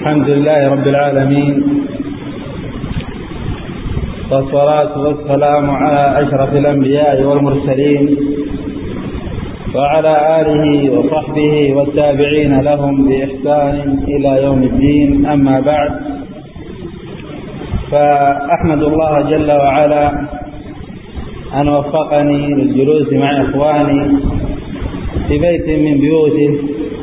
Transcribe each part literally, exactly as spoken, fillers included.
الحمد لله رب العالمين، والصلاة والسلام على أشرف الأنبياء والمرسلين وعلى آله وصحبه والتابعين لهم بإحسان إلى يوم الدين. أما بعد، فأحمد الله جل وعلا أن وفقني للجلوس مع إخواني في بيت من بيوته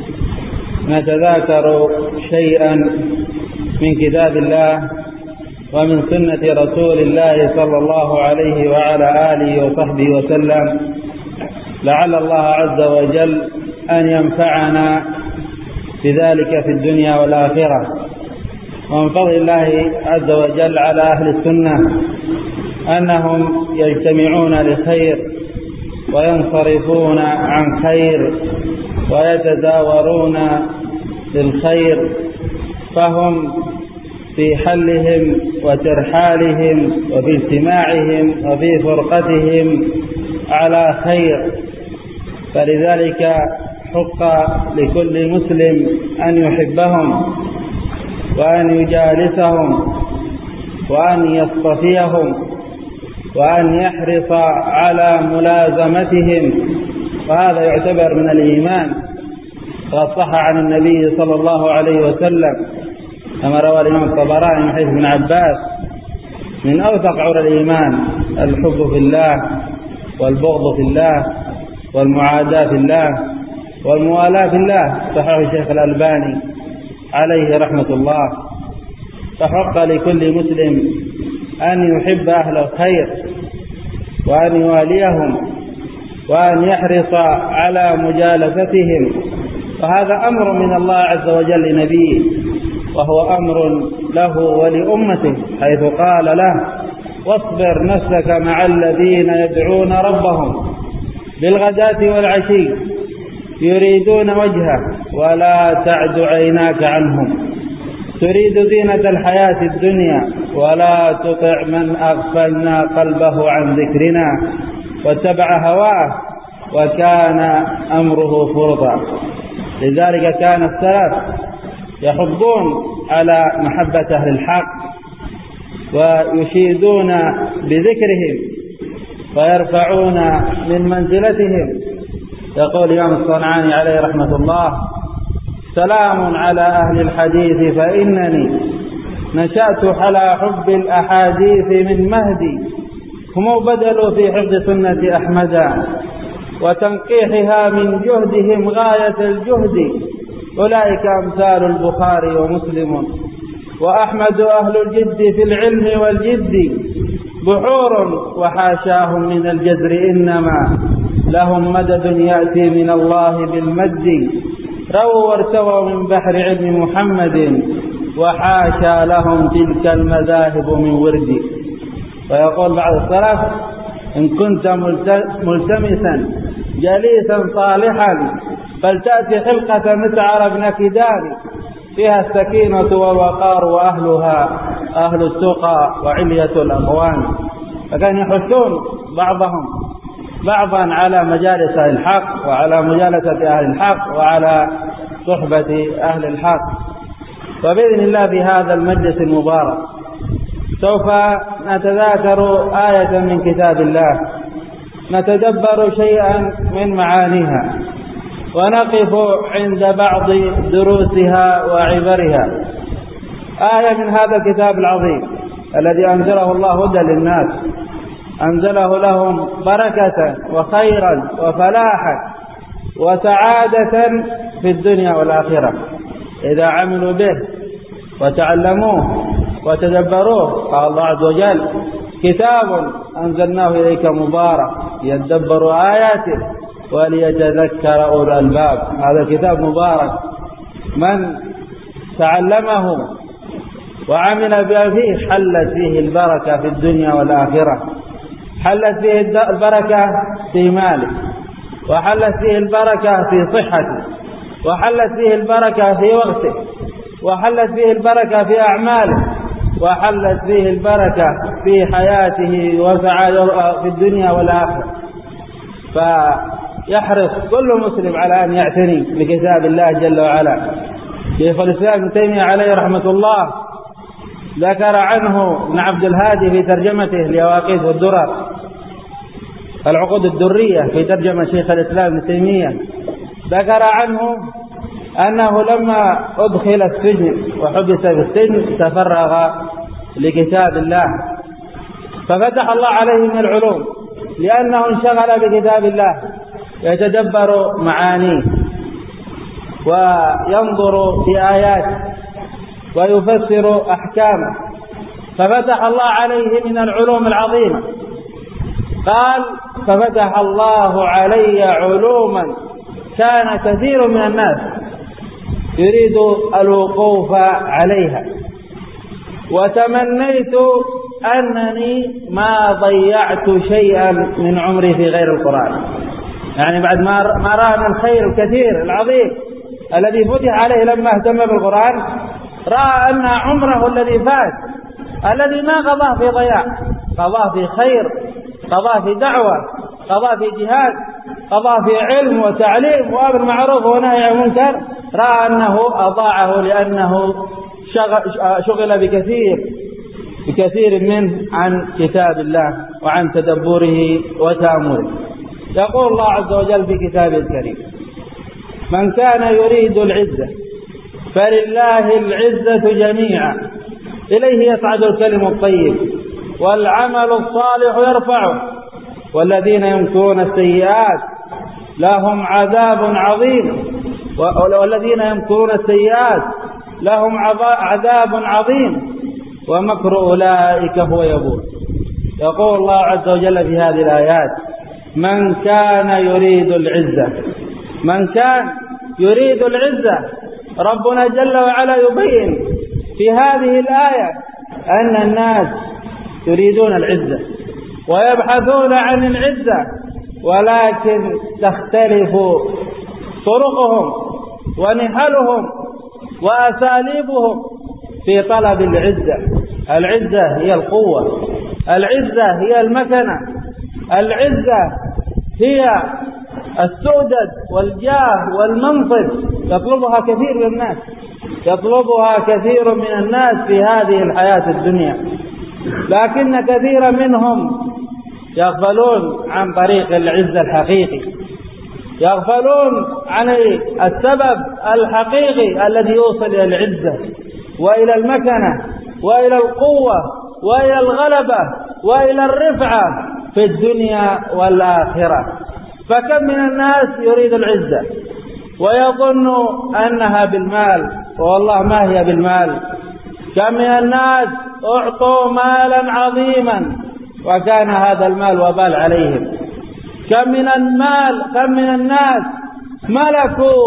نتذاكر شيئا من كتاب الله ومن سنة رسول الله صلى الله عليه وعلى آله وصحبه وسلم، لعل الله عز وجل أن ينفعنا بذلك في الدنيا والآخرة. ومن فضل الله عز وجل على أهل السنة أنهم يجتمعون لخير وينصرفون عن خير ويتزاورون للخير، فهم في حلهم وترحالهم وفي اجتماعهم وفي فرقتهم على خير. فلذلك حق لكل مسلم أن يحبهم وأن يجالسهم وأن يصطفيهم وأن يحرص على ملازمتهم، وهذا يعتبر من الإيمان. وقد صح عن النبي صلى الله عليه وسلم كما روى الإمام الطبراني من حديث ابن عباس: من أوثق عرى الإيمان الحب في الله والبغض في الله والمعاداة في الله والموالاة في الله. صححه الشيخ الألباني عليه رحمة الله. فحق لكل مسلم أن يحب أهل الخير وأن يواليهم وأن يحرص على مجالستهم، وهذا أمر من الله عز وجل لنبيه، وهو أمر له ولأمته، حيث قال له: واصبر نفسك مع الذين يدعون ربهم بالغداة والعشي يريدون وجهه ولا تعد عيناك عنهم تريد زينة الحياة الدنيا ولا تطع من أغفلنا قلبه عن ذكرنا واتبع هواه وكان أمره فرطا. لذلك كان السلف يحضون على محبة أهل الحق ويشيدون بذكرهم ويرفعون من منزلتهم. يقول الإمام الصنعاني عليه رحمة الله: سلام على أهل الحديث فإنني نشأت على حب الأحاديث من مهدي، هم بدلوا في حفظ سنة أحمد وتنقيحها من جهدهم غاية الجهد، أولئك أمثال البخاري ومسلم وأحمد أهل الجد في العلم والجد، بحور وحاشاهم من الجزر إنما لهم مدد يأتي من الله بالمد، رووا وارتووا من بحر علم محمد وحاشا لهم تلك المذاهب من ورد. ويقول بعض السلف: إن كنت ملتمسا جليسا صالحا فلتأتي حلقة مسعر بن كدان فيها السكينة والوقار وأهلها أهل التقى وعلية الأقوام. فكان يحثون بعضهم بعضا على مجالس أهل الحق وعلى مجالسة أهل الحق وعلى صحبة أهل الحق. وبإذن الله في هذا المجلس المبارك سوف نتذاكر آية من كتاب الله نتدبر شيئا من معانيها ونقف عند بعض دروسها وعبرها. آية من هذا الكتاب العظيم الذي أنزله الله هدى للناس، أنزله لهم بركة وخيرا وفلاحا وسعادة في الدنيا والآخرة إذا عملوا به وتعلموه وتدبروه. قال الله عز وجل: كتاب أنزلناه إليك مبارك ليدبروا آياته وليتذكر أولو الألباب. هذا الكتاب مبارك، من تعلمه وعمل به فيه حلت فيه البركة في الدنيا والآخرة، حلت فيه البركة في ماله، وحلت فيه البركة في صحته، وحلت فيه البركة في وقته، وحلت فيه البركة في أعماله، وحلت فيه البركة في حياته وسعادته في الدنيا والآخرة. فيحرص كل مسلم على أن يعتني بكتاب الله جل وعلا شيخ الإسلام ابن تيمية عليه رحمة الله ذكر عنه ابن عبد الهادي في ترجمته ليواقيت والدرر العقود الدرية في ترجمة شيخ الإسلام ابن تيمية، ذكر عنه أنه لما أدخل السجن وحبس في السجن تفرغ لكتاب الله ففتح الله عليه من العلوم، لأنه انشغل بكتاب الله يتدبر معانيه وينظر في آياته ويفسر أحكامه، ففتح الله عليه من العلوم العظيمة. قال ففتح الله علي علوما كان كثير من الناس يريد الوقوف عليها، وتمنيت أنني ما ضيعت شيئا من عمري في غير القرآن. يعني بعد ما رأى من الخير الكثير العظيم الذي فتح عليه لما اهتم بالقرآن، رأى أن عمره الذي فات الذي ما قضاه في ضياع، قضاه في خير، قضاه في دعوة، قضاه في جهاد، قضاه في علم وتعليم وأمر معروف ونهي عن منكر، رأى أنه أضاعه لأنه شغل بكثير بكثير منه عن كتاب الله وعن تدبره وتأمله. يقول الله عز وجل في كتابه الكريم: من كان يريد العزة فلله العزة جميعا إليه يصعد الكلم الطيب والعمل الصالح يرفعه والذين يمكرون السيئات لهم عذاب عظيم والذين يمكرون السيئات لهم عذاب عظيم ومكر أولئك هو يبور. يقول الله عز وجل في هذه الآيات: من كان يريد العزة، من كان يريد العزة. ربنا جل وعلا يبين في هذه الآية أن الناس يريدون العزة ويبحثون عن العزة، ولكن تختلف طرقهم ونحلهم وأساليبهم في طلب العزة. العزة هي القوة، العزة هي المكنة، العزة هي السؤدد والجاه والمنصب، يطلبها كثير من الناس، يطلبها كثير من الناس في هذه الحياة الدنيا، لكن كثير منهم يغفلون عن طريق العزة الحقيقي، يغفلون عن السبب الحقيقي الذي يوصل إلى العزة وإلى المكنة وإلى القوة وإلى الغلبة وإلى الرفعة في الدنيا والآخرة. فكم من الناس يريد العزة ويظن أنها بالمال، والله ما هي بالمال. كم من الناس أعطوا مالا عظيما وكان هذا المال وبال عليهم. كم من المال كم من الناس ملكوا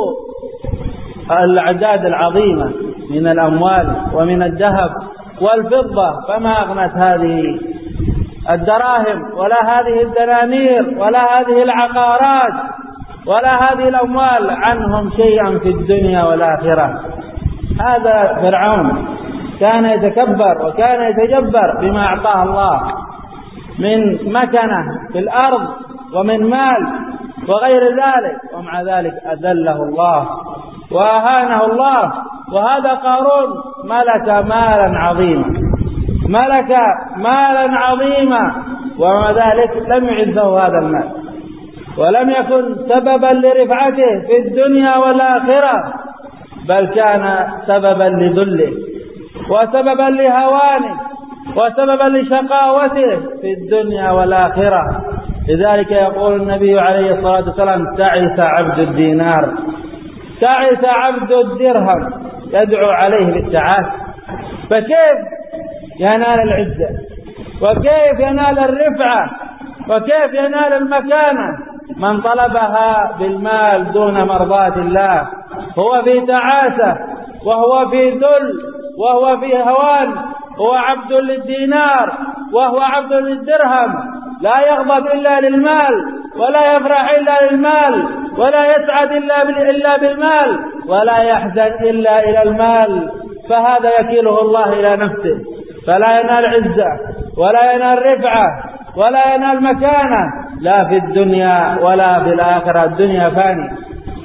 الأعداد العظيمة من الأموال ومن الذهب والفضة، فما أغنت هذه الدراهم ولا هذه الدنانير ولا هذه العقارات ولا هذه الأموال عنهم شيئا في الدنيا والآخرة. هذا فرعون كان يتكبر وكان يتجبر بما أعطاه الله من مكنة في الأرض ومن مال وغير ذلك، ومع ذلك أذله الله وأهانه الله. وهذا قارون ملك مالا عظيما، ملك مالا عظيما، ومع ذلك لم يعزه هذا المال ولم يكن سببا لرفعته في الدنيا والآخرة، بل كان سببا لذله وسببا لهوانه وسببا لشقاوته في الدنيا والآخرة. لذلك يقول النبي عليه الصلاة والسلام: تعس عبد الدينار، تعس عبد الدرهم، يدعو عليه بالتعاسة. فكيف ينال العزة وكيف ينال الرفعة وكيف ينال المكانة من طلبها بالمال دون مرضاة الله؟ هو في تعاسة وهو في ذل وهو في هوان، هو عبد للدينار وهو عبد للدرهم، لا يغضب إلا للمال ولا يفرح إلا للمال ولا يسعد إلا بالمال ولا يحزن إلا إلى المال. فهذا يكيله الله إلى نفسه، فلا ينال عزة ولا ينال رفعة ولا ينال مكانة لا في الدنيا ولا في الآخرة. الدنيا فانية،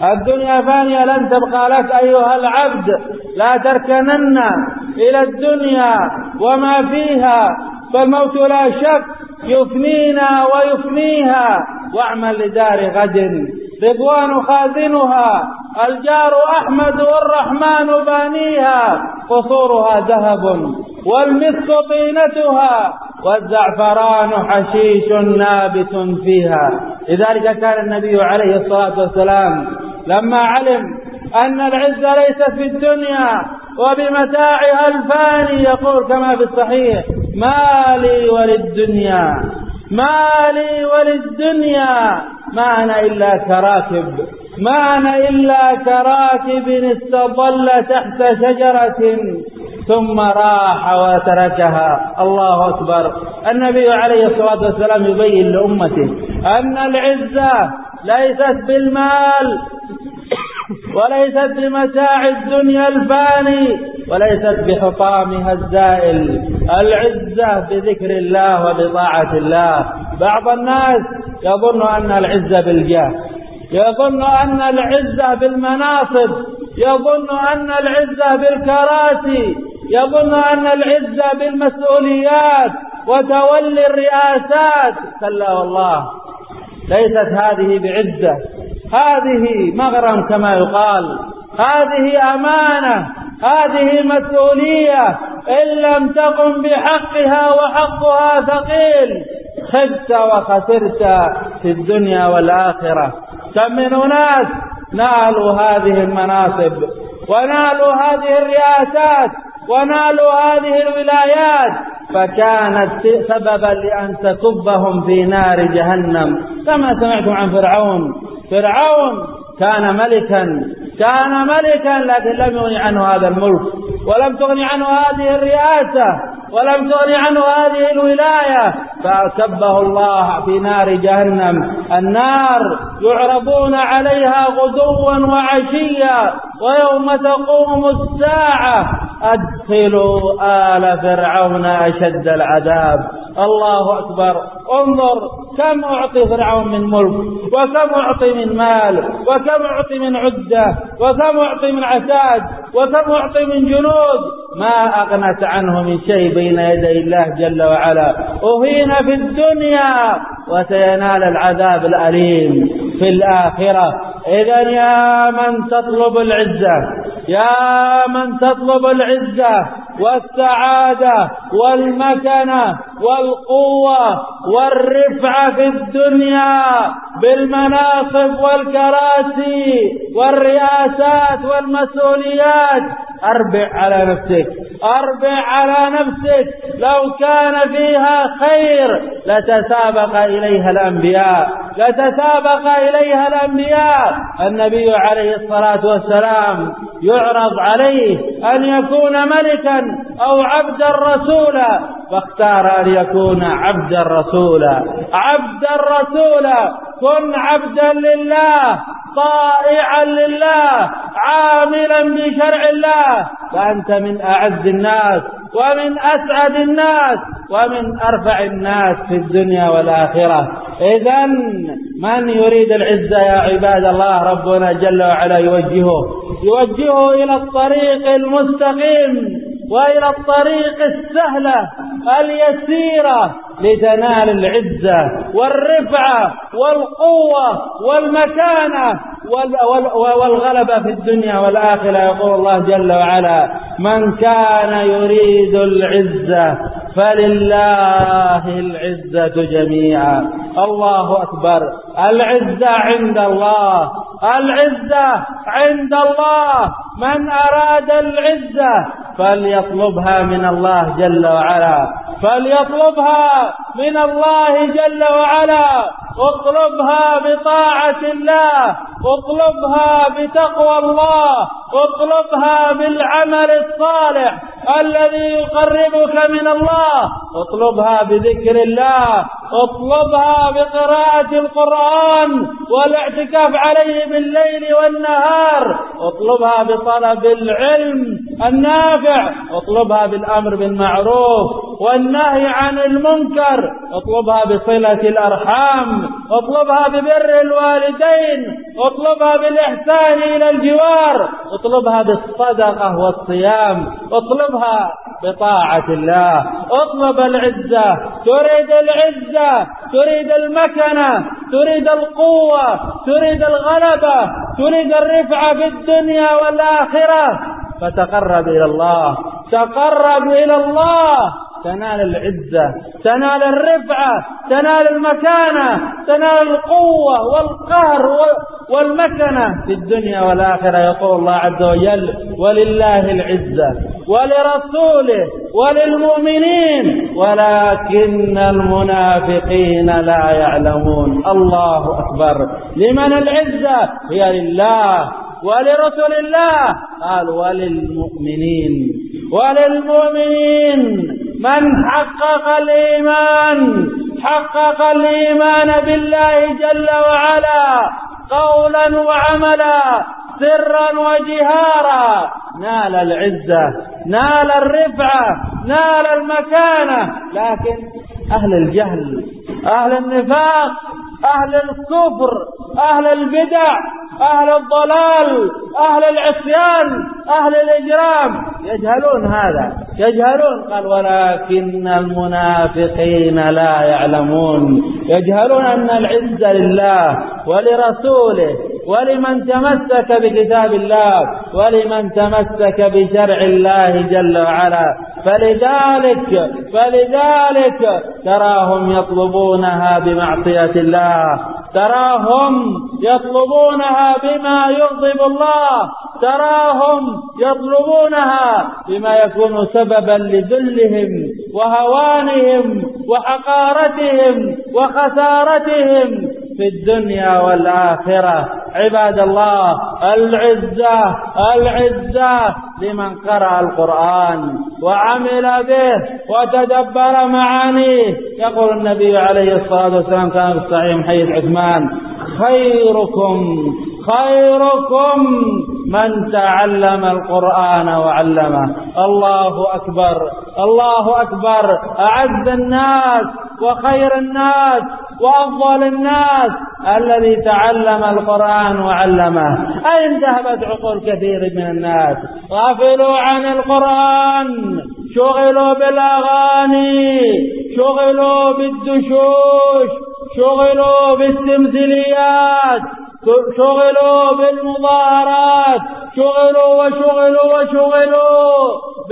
الدنيا فانية لن تبقى لك أيها العبد، لا تركنن إلى الدنيا وما فيها، فالموت لا شك يفنينا ويفنيها. واعمل لدار غد رضوان خازنها، الجار أحمد والرحمن بانيها، قصورها ذهب والمسك طينتها، والزعفران حشيش نابت فيها. لذلك كان النبي عليه الصلاة والسلام لما علم أن العزة ليست في الدنيا وبمتاعها الفاني يقول كما في الصحيح: ما لي وللدنيا ما لي وللدنيا ما أنا إلا كراكب ما أنا إلا كراكب استظل تحت شجرة ثم راح وتركها. الله أكبر. النبي عليه الصلاة والسلام يبين لأمته أن العزة ليست بالمال وليست بمتاع الدنيا الفاني وليست بحطامها الزائل، العزة بذكر الله وبطاعة الله. بعض الناس يظن أن العزة بالجاه، يظن أن العزة بالمناصب، يظن أن العزة بالكراسي، يظن أن العزة بالمسؤوليات وتولي الرئاسات. كلا والله، ليست هذه بعزة، هذه مغرم كما يقال، هذه أمانة، هذه مسؤولية، إن لم تقم بحقها وحقها ثقيل خبت وخسرت في الدنيا والآخرة. كم من أناس نالوا هذه المناصب ونالوا هذه الرئاسات ونالوا هذه الولايات فكانت سببا لأن تكبهم في نار جهنم، كما سمعتم عن فرعون. فرعون كان ملكا كان ملكا لكن لم يغني عنه هذا الملك، ولم تغني عنه هذه الرئاسة، ولم تغني عنه هذه الولاية، فكبه الله في نار جهنم. النار يعرضون عليها غدوا وعشيا ويوم تقوم الساعة أدخلوا آل فرعون أشد العذاب. الله أكبر. انظر كم أعطي فرعون من ملك، وكم أعطي من مال، وكم أعطي من عدة، وكم أعطي من عتاد، وكم أعطي من جنود، ما أغنت عنه من شيء بين يدي الله جل وعلا. أهين في الدنيا وسينال العذاب الأليم في الآخرة. إذن يا من تطلب العزة، يا من تطلب العزة والسعادة والمكانة والقوة والرفعة في الدنيا بالمناصب والكراسي والرئاسات والمسؤوليات، أربع على نفسك، أربع على نفسك. لو كان فيها خير لتسابق إليها الأنبياء، لتسابق إليها الأنبياء. النبي عليه الصلاة والسلام يعرض عليه أن يكون ملكا أو عبدا رسولا، فاختار أن يكون عبدا رسولا. عبدا رسولا، كن عبدا لله، طائعا لله، عاملا بشرع الله، فأنت من أعز الناس ومن أسعد الناس ومن أرفع الناس في الدنيا والآخرة. إذن من يريد العزة يا عباد الله ربنا جل وعلا يوجهه يوجهه إلى الطريق المستقيم وإلى الطريق السهلة اليسيرة لتنال العزة والرفعة والقوة والمكانة والغلبة في الدنيا والآخرة. يقول الله جل وعلا: من كان يريد العزة فلله العزة جميعا. الله أكبر. العزة عند الله، العزة عند الله. من أراد العزة فليطلبها من الله جل وعلا، فليطلبها من الله جل وعلا. اطلبها بطاعة الله، اطلبها بتقوى الله، اطلبها بالعمل الصالح الذي يقربك من الله، اطلبها بذكر الله، اطلبها بقراءة القرآن والاعتكاف عليه بالليل والنهار، اطلبها بطلب العلم النافع اطلبها بالأمر بالمعروف والنهي عن المنكر، اطلبها بصلة الأرحام، اطلبها ببر الوالدين، اطلبها بالإحسان إلى الجوار، اطلبها بالصدقة والصيام، اطلبها بطاعة الله. اطلب العزة، تريد العزة، تريد المكنة، تريد القوة، تريد الغلبة، تريد الرفعة في الدنيا والآخرة، فتقرب إلى الله، تقرب إلى الله، تنال العزة، تنال الرفعة، تنال المكانة، تنال القوة والقهر والمكنة في الدنيا والآخرة. يقول الله عز وجل: ولله العزة ولرسوله وللمؤمنين ولكن المنافقين لا يعلمون. الله أكبر. لمن العزة؟ هي لله ولرسول الله، قال وللمؤمنين. وللمؤمنين من حقق الإيمان، حقق الإيمان بالله جل وعلا قولا وعملا، سرا وجهارا، نال العزة، نال الرفعة، نال المكانة. لكن أهل الجهل، أهل النفاق، أهل الكفر، أهل البدع، أهل الضلال، أهل العصيان، أهل الإجرام يجهلون هذا، يجهلون. قال: ولكن المنافقين لا يعلمون. يجهلون أن العزة لله ولرسوله ولمن تمسك بكتاب الله ولمن تمسك بشرع الله جل وعلا. فلذلك فلذلك تراهم يطلبونها بمعصية الله، تراهم يطلبونها بما يغضب الله، تراهم يطلبونها بما يكون سببا لذلهم وهوانهم وحقارتهم وخسارتهم في الدنيا والآخرة. عباد الله، العزة العزة لمن قرأ القرآن وعمل به وتدبر معانيه. يقول النبي عليه الصلاة والسلام كان في الصحيح من حديث عثمان: خيركم خيركم من تعلم القرآن وعلمه. الله أكبر، الله أكبر. أعز الناس وخير الناس وأفضل الناس الذي تعلم القرآن وعلمه. أين ذهبت عقول كثير من الناس؟ غفلوا عن القرآن، شغلوا بالأغاني، شغلوا بالدشوش، شغلوا بالتمثيليات، شغلوا بالمظاهرات، شغلوا وشغلوا وشغلوا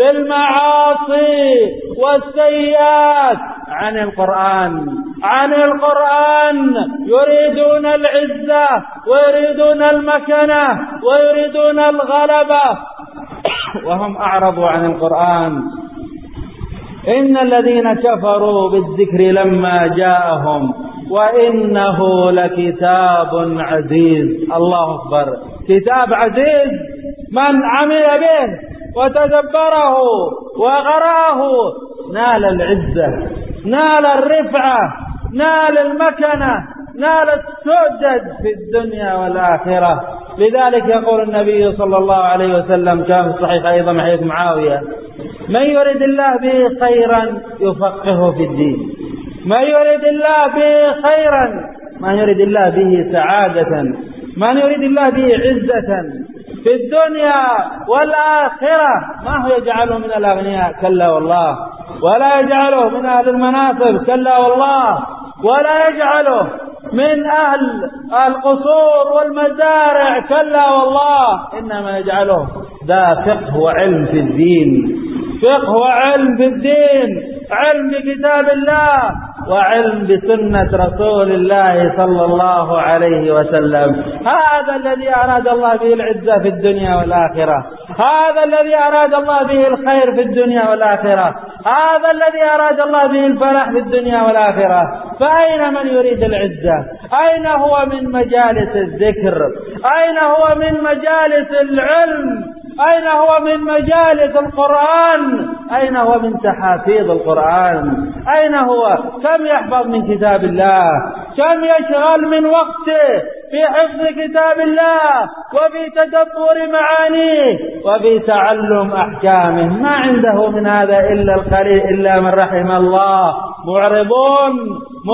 بالمعاصي والسيئات عن القرآن، عن القرآن. يريدون العزة ويريدون المكنة ويريدون الغلبة وهم أعرضوا عن القرآن. إن الذين كفروا بالذكر لما جاءهم وإنه لكتاب عزيز. الله أكبر. كتاب عزيز، من عمل به وتدبره وقرأه نال العزة، نال الرفعة، نال المكنة، نال السؤدد في الدنيا والآخرة. لذلك يقول النبي صلى الله عليه وسلم كان في الصحيح أيضا من حديث معاوية: من يريد الله به خيرا يفقهه في الدين. من يريد الله به خيرا، من يريد الله به سعادة، من يريد الله به عزة في الدنيا والآخرة. ما هو يجعله من الأغنياء، كلا والله، ولا يجعله من أهل المناصب، كلا والله، ولا يجعله من أهل القصور والمزارع، كلا والله، إنما يجعله ذا فقه وعلم في الدين، فقه وعلم في الدين، علم بكتاب الله وعلم بسنة رسول الله صلى الله عليه وسلم. هذا الذي أراد الله به العزة في الدنيا والآخرة، هذا الذي أراد الله به الخير في الدنيا والآخرة، هذا الذي أراد الله به الفلاح في الدنيا والآخرة. فأين من يريد العزة؟ أين هو من مجالس الذكر؟ أين هو من مجالس العلم؟ أين هو من مجالس القرآن؟ أين هو من تحافيظ القرآن؟ أين هو؟ كم يحفظ من كتاب الله؟ كم يشغل من وقته في حفظ كتاب الله وفي تدبر معانيه وفي تعلم أحكامه؟ ما عنده من هذا إلا القليل، إلا من رحم الله. معرضون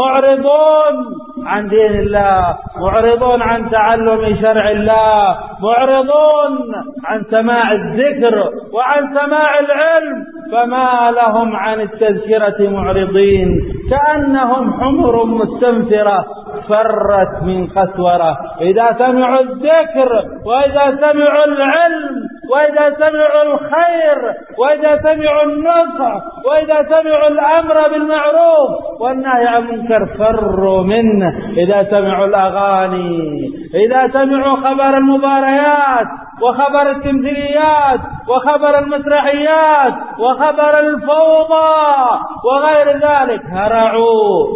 معرضون عن دين الله، معرضون عن تعلم شرع الله، معرضون عن سماع الذكر وعن سماع العلم، فما لهم عن التذكرة معرضين، كأنهم حمر مستنفرة فرت من قسورة. إذا سمعوا الذكر وإذا سمعوا العلم وإذا سمعوا الخير وإذا سمعوا النصح وإذا سمعوا الأمر بالمعروف والنهي عن المنكر فروا منه. إذا سمعوا الأغاني، إذا سمعوا خبر المباريات وخبر التمثيليات وخبر المسرحيات وخبر الفوضى وغير ذلك هرعوا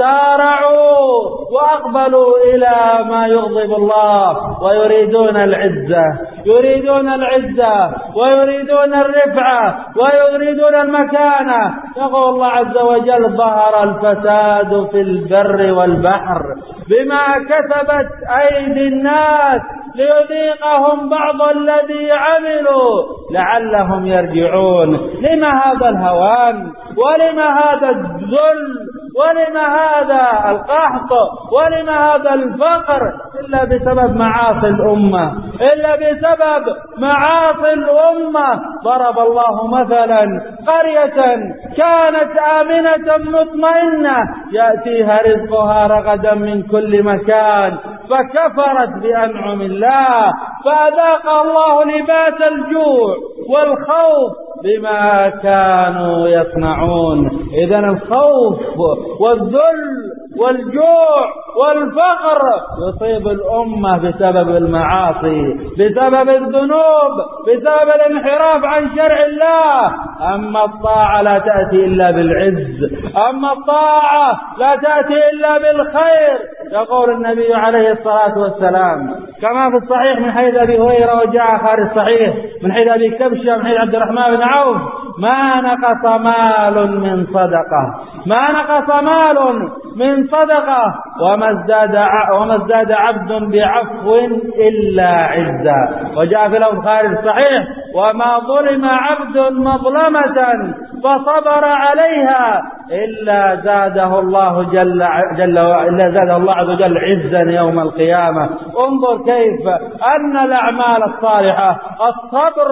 وسارعوا وأقبلوا إلى ما يغضب الله، ويريدون العزة يريدون العزة ويريدون الرفعة ويريدون المكانة. يقول الله عز وجل: ظهر الفساد في البر والبحر بما كسبت أيدي الناس ليذيقهم بعض الذي عملوا لعلهم يرجعون. لما هذا الهوان؟ ولما هذا الذل؟ ولما هذا القحط؟ ولما هذا الفقر؟ إلا بسبب معاصي الأمة، إلا بسبب معاصي الأمة. ضرب الله مثلا قرية كانت آمنة مطمئنة يأتيها رزقها رغدا من كل مكان فكفرت بأنعم الله فأذاق الله لباس الجوع والخوف بما كانوا يصنعون. إذن الخوف والذل والجوع والفقر يصيب الأمة بسبب المعاصي، بسبب الذنوب، بسبب الانحراف عن شرع الله. أما الطاعة لا تأتي إلا بالعز، أما الطاعة لا تأتي إلا بالخير. يقول النبي عليه الصلاة والسلام كما في الصحيح من حديث أبي هريرة وجاء خارج الصحيح من حديث أبي كبشة من حديث عبد الرحمن بن عوف: ما نقص مال من صدقة ما نقص مال من صدقة وما ازداد وما ازداد عبد بعفو إلا عزا. وجاء في لفظ خارج الصحيح: وما ظلم عبد مظلمة فصبر عليها إلا زاده الله جل جل إلا زاده الله عز وجل عزا يوم القيامة. انظر كيف أن الأعمال الصالحة الصبر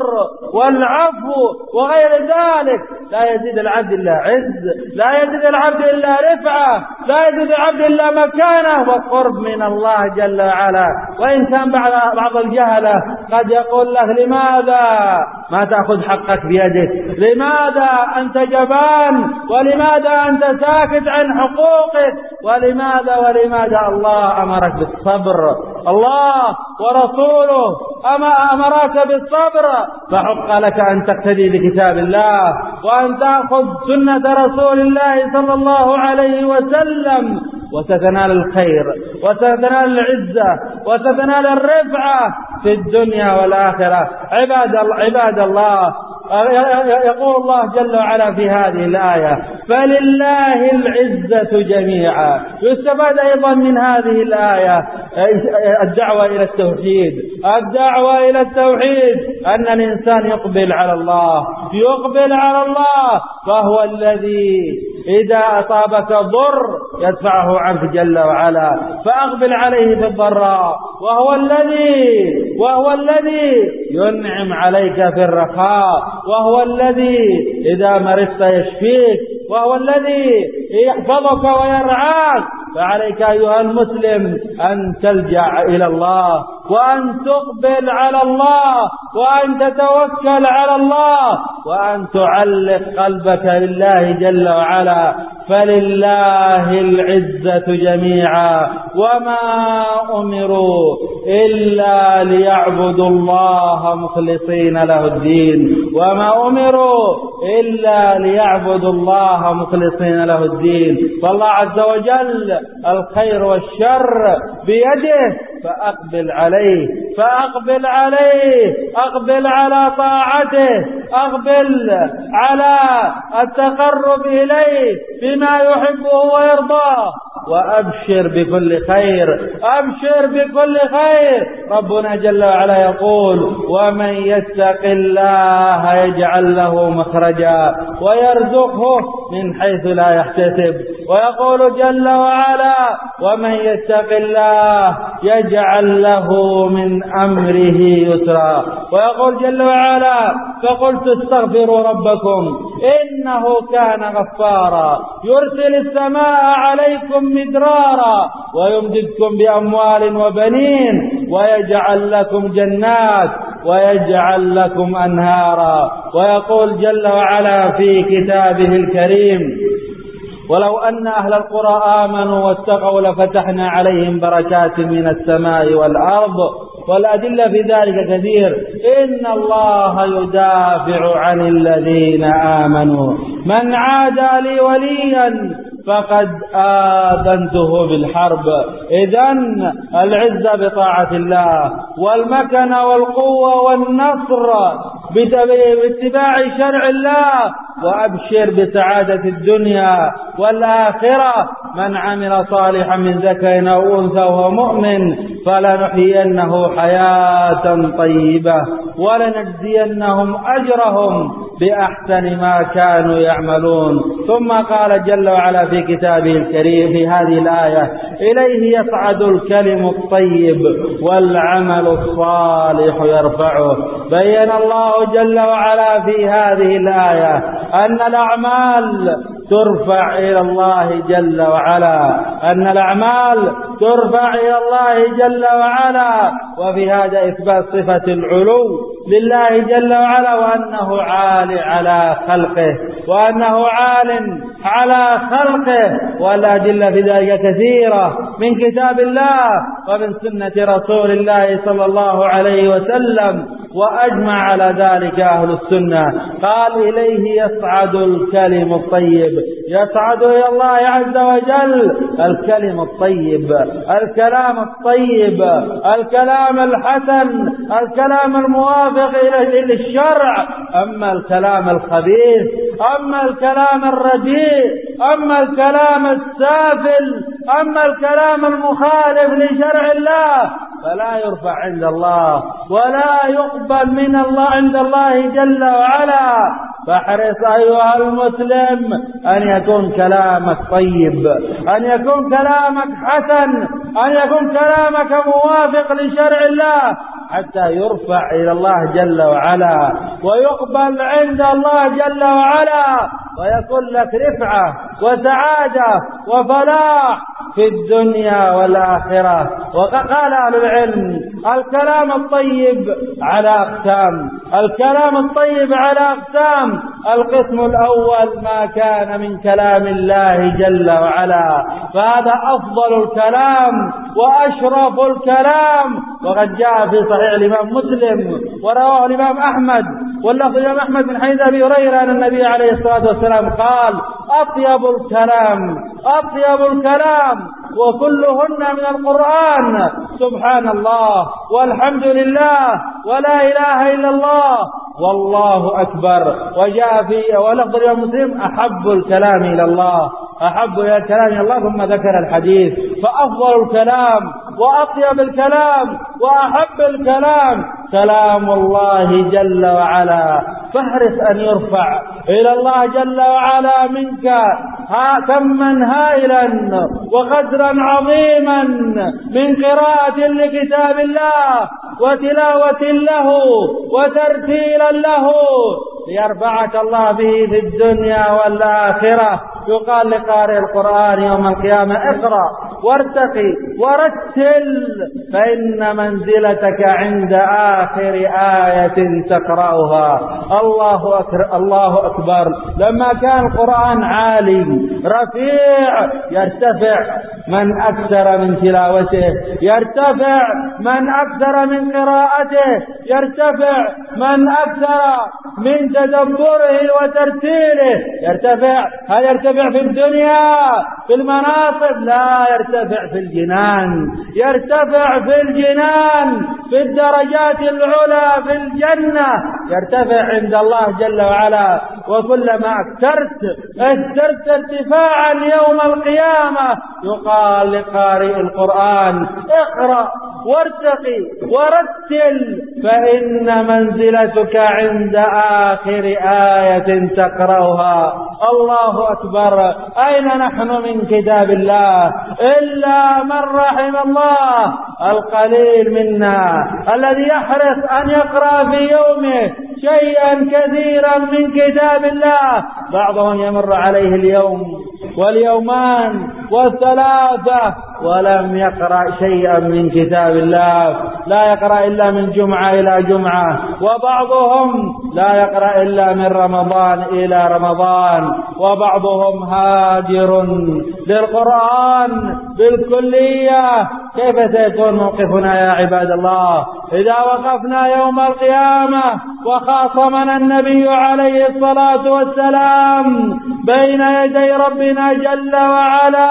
والعفو وغير ذلك لا يزيد العبد إلا عز، لا يزيد العبد إلا رفعة، لا يزيد العبد إلا مكانة وقرب من الله جل وعلا. وإن كان بعض الجهلة قد يقول لك: لماذا ما تأخذ حقك بيدك؟ لماذا أنت جبان؟ ولماذا أنت ساكت عن حقوقك؟ ولماذا ولماذا الله أمرك بالصبر؟ الله ورسوله أما أمرك بالصبر، فحق لك أن تقتدي بكتاب الله وأن تأخذ سنة رسول الله صلى الله عليه وسلم، وستنال الخير وستنال العزة وستنال الرفعة في الدنيا والآخرة. عباد عباد الله، يقول الله جل وعلا في هذه الآية: فلله العزة جميعا. يستفاد أيضا من هذه الآية الدعوة إلى التوحيد الدعوة إلى التوحيد أن الإنسان يقبل على الله يقبل على الله فهو الذي إذا أصابك ضر يدفعه عنك جل وعلا، فأقبل عليه بالضراء، وهو الذي وهو الذي ينعم عليك في الرخاء، وهو الذي إذا مرضت يشفيك، وهو الذي يحفظك ويرعاك. فعليك أيها المسلم أن تلجأ إلى الله وأن تقبل على الله وأن تتوكل على الله وأن تعلق قلبك لله جل وعلا. فلله العزة جميعا وما أمروا إلا ليعبدوا الله مخلصين له الدين وما أمروا إلا ليعبدوا الله مخلصين له الدين. فالله عز وجل الخير والشر بيده، فأقبل عليه عليه، فأقبل عليه، أقبل على طاعته، أقبل على التقرب إليه بما يحبه ويرضاه، وأبشر بكل خير، أبشر بكل خير. ربنا جل وعلا يقول: ومن يتق الله يجعل له مخرجا ويرزقه من حيث لا يحتسب. ويقول جل وعلا: ومن يتق الله يجعل له من أمره يسرا. ويقول جل وعلا: فقلت استغفروا ربكم إنه كان غفارا يرسل السماء عليكم مدرارا ويمددكم بأموال وبنين ويجعل لكم جنات ويجعل لكم أنهارا. ويقول جل وعلا في كتابه الكريم: ولو أن أهل القرى آمنوا واتقوا لفتحنا عليهم بركات من السماء والأرض. والأدلة في ذلك كثير. إن الله يدافع عن الذين آمنوا، من عادى لي وليا فقد آذنته بالحرب. إذن العزة بطاعة الله، والمكن والقوة والنصر باتباع شرع الله. وأبشر بسعادة الدنيا والآخرة: من عمل صالحا من ذكر أو أنثى وهو مؤمن فلنحيينه حياة طيبة ولنجزينهم أجرهم بأحسن ما كانوا يعملون. ثم قال جل وعلا في كتابه الكريم في هذه الآية: إليه يصعد الكلم الطيب والعمل الصالح يرفعه. بين الله جل وعلا في هذه الآية أن الأعمال ترفع إلى الله جل وعلا، أن الأعمال ترفع إلى الله جل وعلا. وفي هذا إثبات صفة العلو لله جل وعلا، وأنه عال على خلقه، وأنه عال على خلقه. والأدلة في ذلك كثيرة من كتاب الله ومن سنة رسول الله صلى الله عليه وسلم، وأجمع على ذلك أهل السنة. قال: إليه يصعد الكلم الطيب، يصعد إلى الله عز وجل الكلم الطيب، الكلام الطيب، الكلام الحسن، الكلام الموافق إلى الشرع. أما الكلام الخبيث، أما الكلام الرديء، أما الكلام السافل، أما الكلام المخالف لشرع الله فلا يرفع عند الله ولا يقبل من الله عند الله جل وعلا. فاحرص أيها المسلم أن يكون كلامك طيب، أن يكون كلامك حسن، أن يكون كلامك موافق لشرع الله حتى يرفع إلى الله جل وعلا ويقبل عند الله جل وعلا، ويكون لك رفعة وسعادة وفلاح في الدنيا والآخرة. وقال أهل العلم: الكلام الطيب على أقسام، الكلام الطيب على أقسام. القسم الأول ما كان من كلام الله جل وعلا، فهذا أفضل الكلام وأشرف الكلام. وقد جاء في صحيح الإمام مسلم ورواه الإمام أحمد واللفظ الإمام أحمد من حديث أبي هريرة أن النبي عليه الصلاة والسلام قال: أطيب الكلام، أطيب الكلام وكلهن من القرآن سبحان الله والحمد لله ولا إله إلا الله والله أكبر. وجاء في ولفظ الإمام مسلم: أحب الكلام إلى الله، أحب إلى الكلام إلى الله، ثم ذكر الحديث. فأفضل الكلام وأطيب الكلام وأحب الكلام كلام الله جل وعلا. فاحرص أن يرفع إلى الله جل وعلا منك كما هائلا وقدرا عظيما من قراءة لكتاب الله وتلاوة له وترتيلا له ليرفعك الله به في الدنيا والآخرة. يقال لقارئ القرآن يوم القيامة: اقرأ وارتقي ورتل فإن منزلتك عند آخر آية تقرأها. الله أكبر، الله أكبر. لما كان القرآن عالي رفيع يرتفع من أكثر من تلاوته، يرتفع من أكثر من قراءته، يرتفع من أكثر من تدبره وترتيله، يرتفع. هل يرتفع في الدنيا في المناصب؟ لا، يرتفع في الجنان، يرتفع في الجنان في الدرجات العلى في الجنة، يرتفع عند الله جل وعلا. وكلما اكثرت اكثرت ارتفاعا يوم القيامة يقال لقارئ القرآن اقرأ وارتقي ورتل فإن منزلتك عند آخر آية تقرأها. الله أكبر. أين نحن من كتاب الله؟ إلا من رحم الله، القليل منا الذي يحرص أن يقرأ في يومه شيئا كثيرا من كتاب الله. بعضهم يمر عليه اليوم واليومان والثلاثة ولم يقرأ شيئا من كتاب الله، لا يقرأ إلا من جمعة إلى جمعة، وبعضهم لا يقرأ إلا من رمضان إلى رمضان، وبعضهم هاجر للقرآن بالكلية. كيف سيكون موقفنا يا عباد الله إذا وقفنا يوم القيامة وخاصمنا النبي عليه الصلاة والسلام بين يدي ربنا جل وعلا،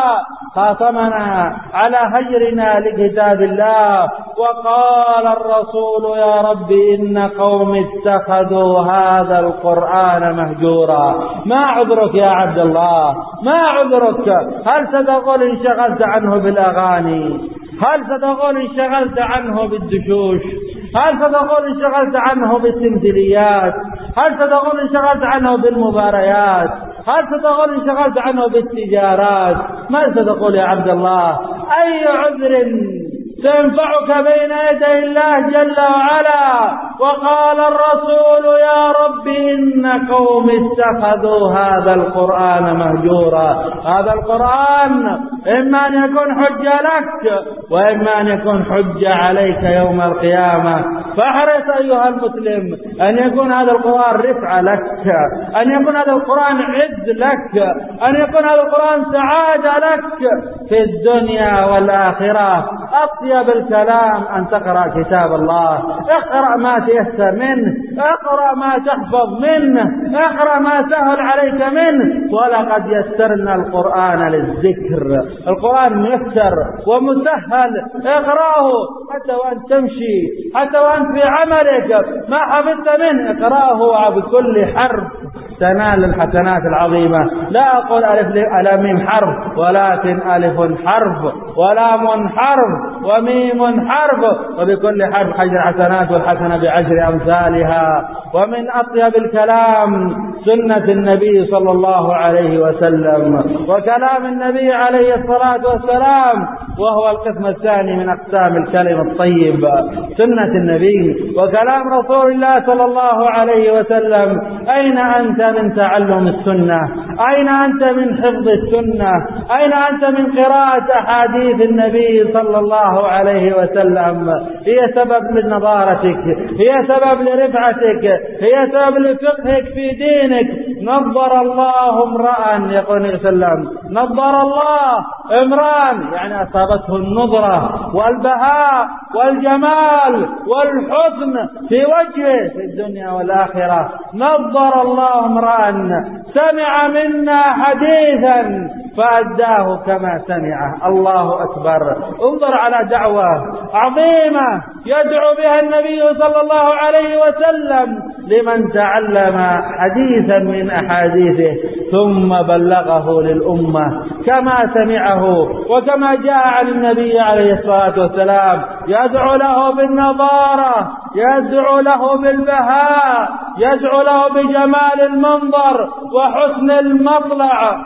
خاصمنا على هجرنا لكتاب الله، وقال الرسول يا رب إن قوم اتخذوا هذا القرآن مهجورا. ما عذرك يا عبد الله؟ ما عذرك؟ هل ستقول انشغلت عنه بالأغاني؟ هل ستقول انشغلت عنه بالدشوش؟ هل ستقول انشغلت عنه بالتمثيليات؟ هل ستقول انشغلت عنه بالمباريات؟ هل ستقول انشغلت عنه بالتجارات؟ ما ستقول يا عبد الله؟ أي عذر سينفعك بين يدي الله جل وعلا؟ وقال الرسول يا رب إن قوم اتخذوا هذا القرآن مهجورا. هذا القرآن إما أن يكون حجة لك وإما أن يكون حجة عليك يوم القيامة. فاحرص أيها المسلم أن يكون هذا القرآن رفعة لك، أن يكون هذا القرآن عز لك، أن يكون هذا القرآن سعادة لك في الدنيا والآخرة. أطيب الكلام أن تقرأ كتاب الله، اقرأ ما تيسر منه، اقرأ ما تحفظ منه، اقرأ ما سهل عليك منه. ولقد يسرنا القرآن للذكر، القرآن ميسر ومسهل، اقرأه حتى وأنت تمشي، حتى وأنت في عملك ما حفظت منه اقرأه بكل حرف تنال الحسنات العظيمة. لا أقول ألف ألف ميم حرف، ولكن ألف حرف ولام حرف وميم حرف، وبكل حرف حجر حسنات والحسنة بعشر أمثالها. ومن أطيب الكلام سنة النبي صلى الله عليه وسلم وكلام النبي عليه الصلاة والسلام، وهو القسم الثاني من أقسام الكلم الطيب. سنة النبي وكلام رسول الله صلى الله عليه وسلم. أين أنت من تعلم السنة؟ أين أنت من حفظ السنة؟ أين أنت من قراءة أحاديث النبي صلى الله عليه وسلم؟ هي سبب لنضارتك، هي سبب لرفعتك، هي سبب لفقهك في دينك. نظر الله امرأ، يقول النبي صلى الله عليه وسلم نظر الله امرأ، يعني أصابته النظرة والبهاء والجمال والحسن في وجهه في الدنيا والآخرة. نظر الله امرأ سمع منا حديثا فأداه كما سمعه. الله أكبر. انظر على دعوة عظيمة يدعو بها النبي صلى الله عليه وسلم لمن تعلم حديثا من أحاديثه ثم بلغه للأمة كما سمعه وكما جاء عن النبي عليه الصلاة والسلام. يدعو له بالنظارة، يدعو له بالبهاء، يدعو له بجمال المنظر وحسن المطلع،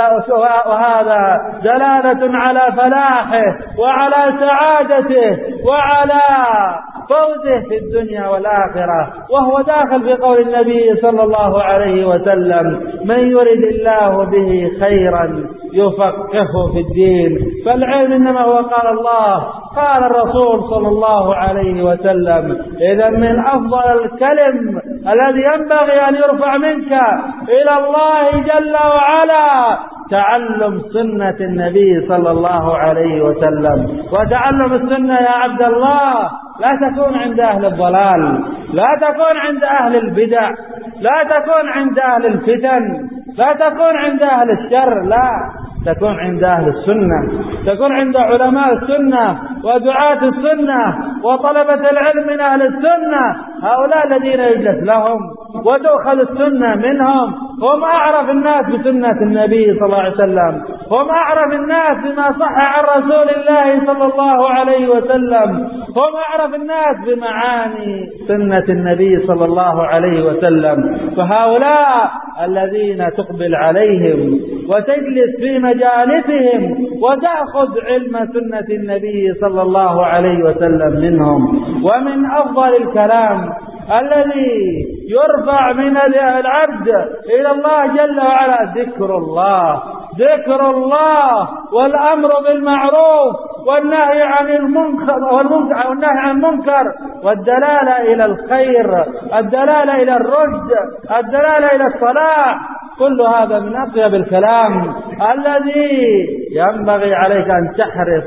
وهذا دلالة على فلاحه وعلى سعادته وعلى فوزه في الدنيا والآخرة. وهو داخل في قول النبي صلى الله عليه وسلم من يرد الله به خيرا يفقهه في الدين. فالعلم إنما هو قال الله قال الرسول صلى الله عليه وسلم. إذا من أفضل الكلم الذي ينبغي أن يرفع منك إلى الله جل وعلا تعلم سنة النبي صلى الله عليه وسلم. وتعلم السنة يا عبد الله لا تكون عند أهل الضلال، لا تكون عند أهل البدع، لا تكون عند أهل الفتن، لا تكون عند أهل الشر، لا تكون عند أهل السنة، تكون عند علماء السنة ودعاة السنة وطلبة العلم من أهل السنة. هؤلاء الذين يجلس لهم وتؤخذ السنة منهم، هم أعرف الناس بسنة النبي صلى الله عليه وسلم، هم أعرف الناس بما صح عن رسول الله صلى الله عليه وسلم، هم أعرف الناس بمعاني سنة النبي صلى الله عليه وسلم. فهؤلاء الذين تقبل عليهم وتجلس في مجالسهم وتأخذ علم سنة النبي صلى الله عليه وسلم منهم. ومن أفضل الكلام الذي يرفع من العبد إلى الله جل وعلا ذكر الله، ذكر الله والأمر بالمعروف والنهي عن المنكر والنهي عن المنكر والدلالة إلى الخير، الدلالة إلى الرشد، الدلالة إلى الصلاح. كل هذا من أطيب الكلام الذي ينبغي عليك أن تحرص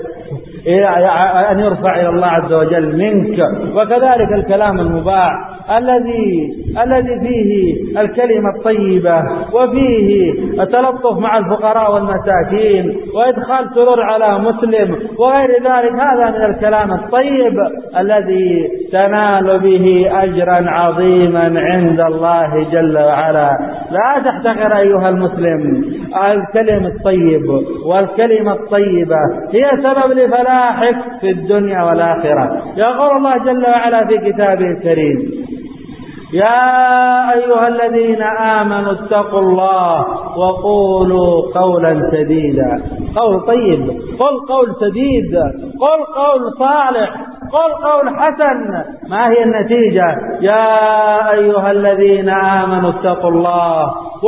أن يرفع إلى الله عز وجل منك. وكذلك الكلام المباح الذي الذي فيه الكلمة الطيبة وفيه التلطف مع الفقراء والمساكين وإدخال سرور على مسلم وغير ذلك، هذا من الكلام الطيب الذي تنال به أجرا عظيما عند الله جل وعلا. لا تحتقر أيها المسلم الكلم الطيب، والكلمة الطيبة هي سبب لفلاحك في الدنيا والآخرة. يقول الله جل وعلا في كتابه الكريم: يا أيها الذين آمنوا اتقوا الله وقولوا قولا سديدا. قول طيب، قل قول سديد، قل قول صالح، قل قول حسن. ما هي النتيجة؟ يا أيها الذين آمنوا اتقوا الله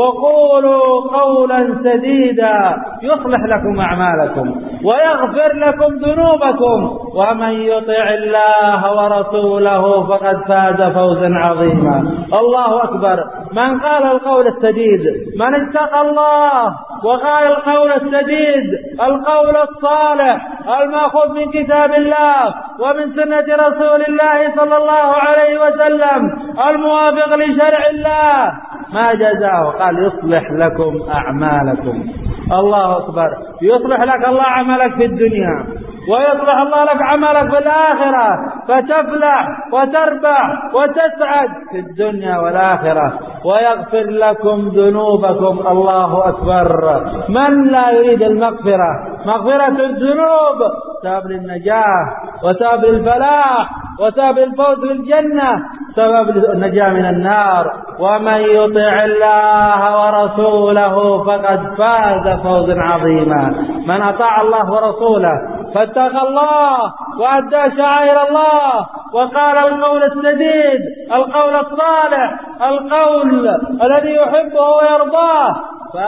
وقولوا قولا سديدا يصلح لكم أعمالكم ويغفر لكم ذنوبكم ومن يطع الله ورسوله فقد فاز فوزا عظيما. الله أكبر. من قال القول السديد، من اتقى الله وقال القول السديد، القول الصالح المأخوذ من كتاب الله ومن سنة رسول الله صلى الله عليه وسلم الموافق لشرع الله، ما جزاه؟ قال يصلح لكم أعمالكم. الله أكبر. يصلح لك الله عملك في الدنيا ويصلح الله لك عملك في الآخرة، فتفلح وتربح وتسعد في الدنيا والآخرة، ويغفر لكم ذنوبكم. الله أكبر. من لا يريد المغفرة، مغفرة الذنوب سبب للنجاة وسبب للفلاح وسبب الفوز بالجنة، سبب النجاة من النار. ومن يطع الله ورسوله فقد فاز فوزا عظيما. من أطاع الله ورسوله فاتقى الله وأدى شعائر الله وقال القول السديد، القول الصالح، القول الذي يحبه ويرضاه،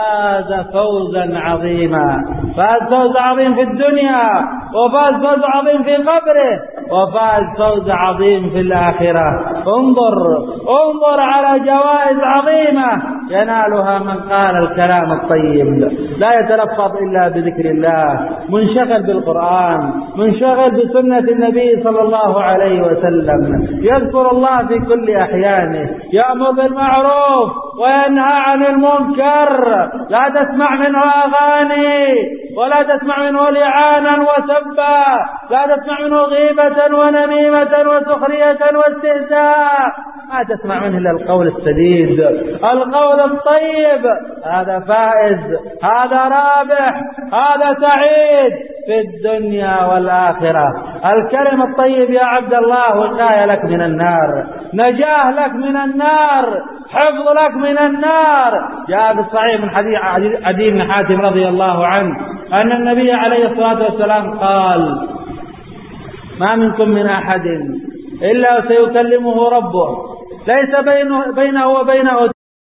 فاز فوزا عظيما. فاز فوز عظيم في الدنيا، وفاز فوز عظيم في قبره، وفاز فوز عظيم في الآخرة. انظر انظر على جوائز عظيمة ينالها من قال الكلام الطيب، لا يتلفظ إلا بذكر الله، منشغل بالقرآن، منشغل بسنة النبي صلى الله عليه وسلم، يذكر الله في كل أحيانه، يأمر بالمعروف وينهى عن المنكر. لا تسمع منه أغاني ولا تسمع منه لعانا وسبا، لا تسمع منه غيبة ونميمة وسخرية واستهزاء، ما تسمع منه إلا القول السديد، القول الطيب. هذا فائز، هذا رابح، هذا سعيد في الدنيا والآخرة. الكلم الطيب يا عبد الله وقاية لك من النار، نجاه لك من النار، حفظ لك من النار. جاء في الصحيح من حديث عدي بن حاتم رضي الله عنه أن النبي عليه الصلاة والسلام قال: ما منكم من أحد إلا سيكلمه ربه ليس بينه, بينه وبينه